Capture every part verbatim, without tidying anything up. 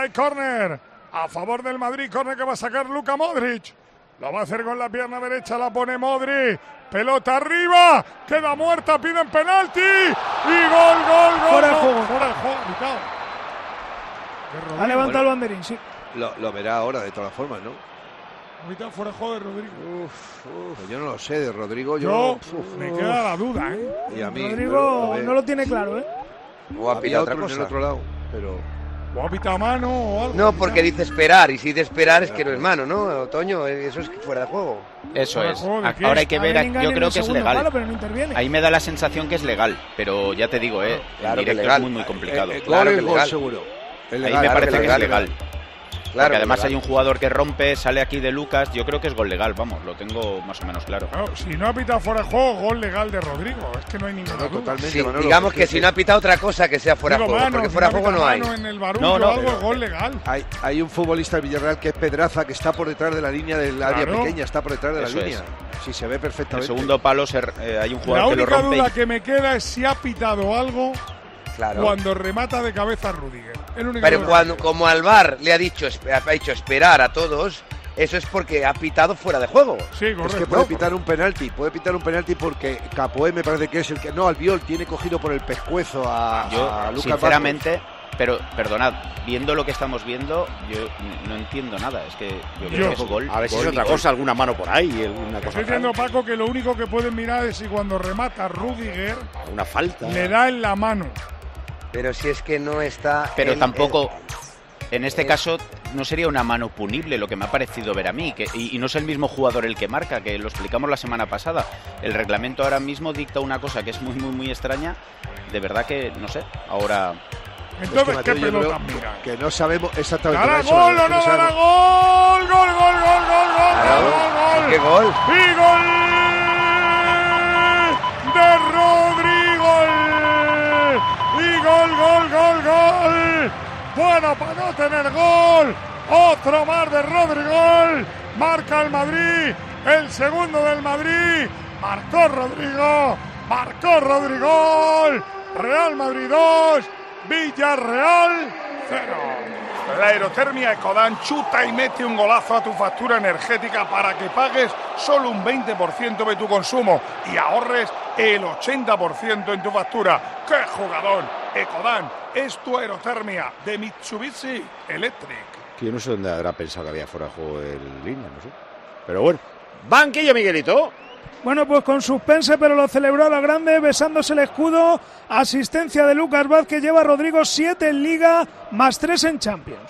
Hay córner a favor del Madrid, córner que va a sacar Luka Modric. Lo va a hacer con la pierna derecha, la pone Modric. Pelota arriba, queda muerta, piden penalti. Y gol, gol, gol. Fuera de no, juego. Fuera de juego, Picao. Ha levantado bueno, el banderín, sí. Lo, lo verá ahora de todas formas, ¿no? Ahorita fuera de juego de Rodrigo. Uf, uf, pues yo no lo sé, de Rodrigo yo... yo uf, me uf. queda la duda, ¿eh? Y a mí, Rodrigo pero, no lo tiene claro, ¿eh? O ha pitado otra otro cosa. en el otro lado, pero... O ha pitado mano o algo. No, porque dice esperar, y si dice esperar es que no es mano, ¿no? Otoño, eso es fuera de juego. Eso ¿Fuera es. de juego de qué? Ahora hay que ver, Bellingham yo en creo el que es segundo legal. palo, pero no interviene. Ahí me da la sensación que es legal, pero ya te digo, eh, Claro en que directo legal. es muy muy complicado. Eh, eh, Claro gol que es gol legal. seguro. Es Ahí legal, me claro parece que que es legal. legal. Claro, Porque además legal. hay un jugador que rompe, sale aquí de Lucas, yo creo que es gol legal, vamos, lo tengo más o menos claro. No, si no ha pitado fuera de juego, gol legal de Rodrigo. Es que no hay ninguna No, duda. totalmente, Sí, Manolo, digamos porque que si no ha pitado otra cosa que sea fuera de Digo, juego, mano, porque si fuera de no juego no pita hay. mano en el barullo No, no, o algo, pero- gol legal. Hay, hay un futbolista del Villarreal que es Pedraza, que está por detrás de la línea del área Claro. pequeña, está por detrás de la Eso línea. Si se ve El perfectamente. segundo palo se, eh, hay un La jugador que lo única rompe duda y- que me queda es si ha pitado algo Claro. cuando remata de cabeza a Rudiger. El único Pero duda cuando, que como al V A R le ha dicho, ha dicho esperar a todos, eso es porque ha pitado fuera de juego. queda. Sí, Es correcto. que puede pitar un penalti, puede pitar un penalti porque Capoe me parece que es el que... No, Albiol tiene cogido por el pescuezo a, Yo, a Lucas sinceramente, pero perdonad, viendo lo que estamos viendo, yo n- no entiendo nada. Es que yo creo Yo- que es gol. A ver si gol es y otra gol. cosa, alguna mano por ahí, alguna cosa. Estoy diciendo, Paco, que lo único que pueden mirar es si cuando remata Rudiger Una falta. le da en la mano. Pero si es que no está... Pero en- tampoco, en- en este eh, caso, no sería una mano punible lo que me ha parecido ver a mí. Que, y, y no es el mismo jugador el que marca, que lo explicamos la semana pasada. El reglamento ahora mismo dicta una cosa que es muy, muy, muy extraña. De verdad que, no sé, ahora... Entonces, Es que, Mateo, ¿qué yo pelota creo mira? que no sabemos exactamente. ¿Dará eso, gol es o que no dará sabemos. gol? Gol, gol, gol, gol, gol, Claro, gol, gol, ¿qué gol. gol? Y gol de Rodrigo. Y gol, gol, gol, gol. Bueno, para no tener gol. Otro más de Rodrigo. Marca el Madrid. El segundo del Madrid. Marcó Rodrigo. Marcó Rodrigo. Real Madrid dos. Villarreal cero. La aerotermia Ecodan chuta y mete un golazo a tu factura energética para que pagues solo un veinte por ciento de tu consumo y ahorres el ochenta por ciento en tu factura. ¡Qué jugador! Ecodan es tu aerotermia de Mitsubishi Electric. Que yo no sé dónde habrá pensado que había fuera de juego en línea, no sé. Pero bueno. Banquillo, Miguelito. Bueno, pues con suspense, pero lo celebró a la grande, besándose el escudo. Asistencia de Lucas Vázquez, lleva a Rodrigo siete en Liga, más tres en Champions.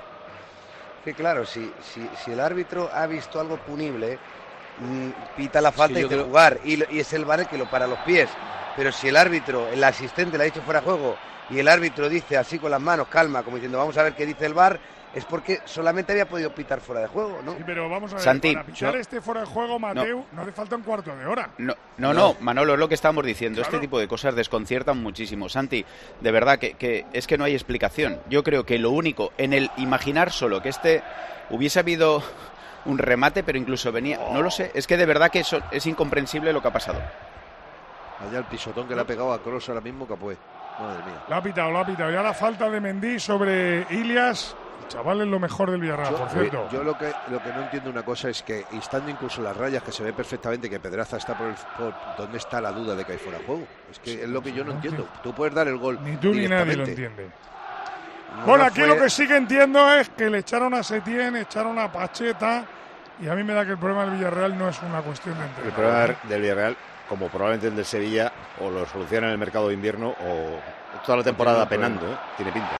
Que claro, si, si, si el árbitro ha visto algo punible, mmm, pita la falta Sí, y yo dice creo- jugar, y, lo- y es el V A R el que lo para los pies. Pero si el árbitro, el asistente le ha dicho fuera de juego, y el árbitro dice así con las manos, calma, como diciendo vamos a ver qué dice el V A R, es porque solamente había podido pitar fuera de juego, ¿no? Sí, pero vamos a ver, Santi, para pichar yo- este fuera de juego, Mateu, no. hace falta un cuarto de hora. No, no, no, Manolo, es lo que estábamos diciendo. Claro. Este tipo de cosas desconciertan muchísimo. Santi, de verdad que, que es que no hay explicación. Yo creo que lo único, en el imaginar solo que este hubiese habido un remate, pero incluso venía, no lo sé, es que de verdad que eso, es incomprensible lo que ha pasado. Allá el pisotón que le ha pegado a Kroos ahora mismo, Capoe. Madre mía. Lo ha pitado, lo ha pitado. Ya la falta de Mendy sobre Ilias. El chaval es lo mejor del Villarreal, Yo, por cierto. yo lo que lo que no entiendo una cosa es que estando incluso las rayas, que se ve perfectamente que Pedraza está por, el, por donde está la duda de que hay fuera de juego. Es que es lo que yo no entiendo. Tú puedes dar el gol Ni tú ni nadie lo directamente. entiende. No Bueno, lo aquí fue- lo que sí que entiendo es que le echaron a Setién, echaron a Pacheta. Y a mí me da que el problema del Villarreal no es una cuestión de El entrenador. problema del Villarreal, como probablemente el de Sevilla, o lo soluciona en el mercado de invierno o toda la temporada Tiene un penando, ¿eh? Tiene pinta.